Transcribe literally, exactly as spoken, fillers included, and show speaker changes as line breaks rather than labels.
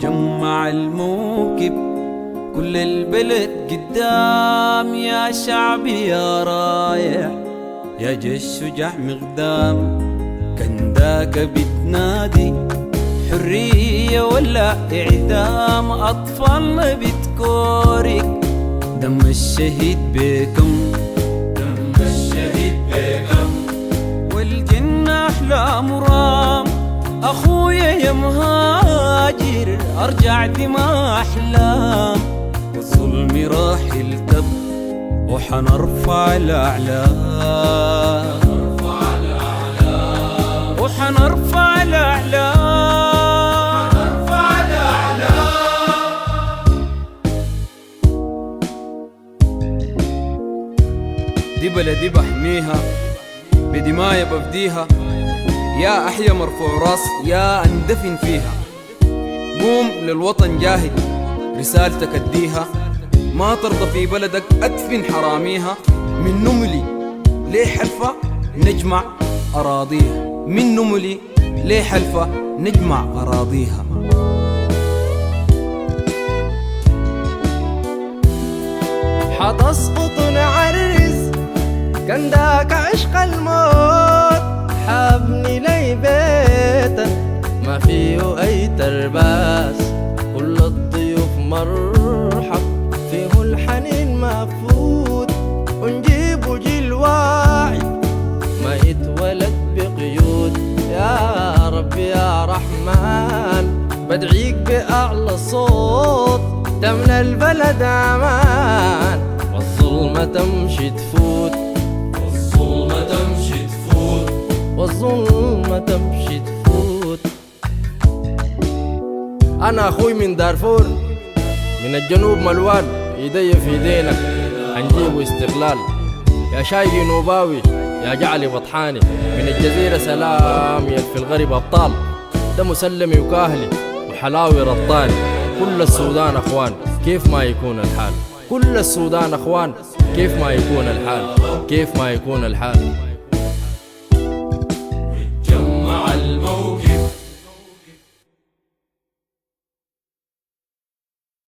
جمع الموكب كل البلد قدام، يا شعبي يا رايح يا جيش شجاع مقدام. كان ذاك بتنادي حرية ولا إعدام، أطفالنا بتكورك دم الشهيد بكم، دم الشهيد بكم. والجنة أحلى مرام أخويا يا مهاجر، أرجع دماء أحلام، والظلم راح يلتب وحنرفع الأعلام، وحنرفع الأعلام، حنرفع الأعلام. دي بلدي بحميها بدمايا بفديها، يا أحيا مرفوع راس يا أندفن فيها. قوم للوطن جاهد رسالتك أديها، ما ترضى في بلدك أدفن حراميها. من نملي ليه حلفة نجمع أراضيها، من نملي ليه حلفة نجمع أراضيها.
حتسقط نعرس كان داك عشق الموت، حابني لي بيتك ما فيه أي ترباس، كل الضيوف مرحب فيه الحنين مفوت، ونجيب جيل واعي ما يتولد بقيود. يا رب يا رحمن بدعيك بأعلى صوت، تملى البلد أمان والظلمة تمشي تفوت،
والظلمة تمشي تفوت،
والظلمة تمشي تفوت. أنا أخوي من دارفور من الجنوب ملوان، إيدي في ايدينك هنجيبوا استقلال. يا شايقي نوباوي يا جعلي بطحاني، من الجزيرة سلام يا في الغرب أبطال. ده مسلمي وكاهلي وحلاوي رطاني، كل السودان أخوان كيف ما يكون الحال، كل السودان أخوان كيف ما يكون الحال، كيف ما يكون الحال.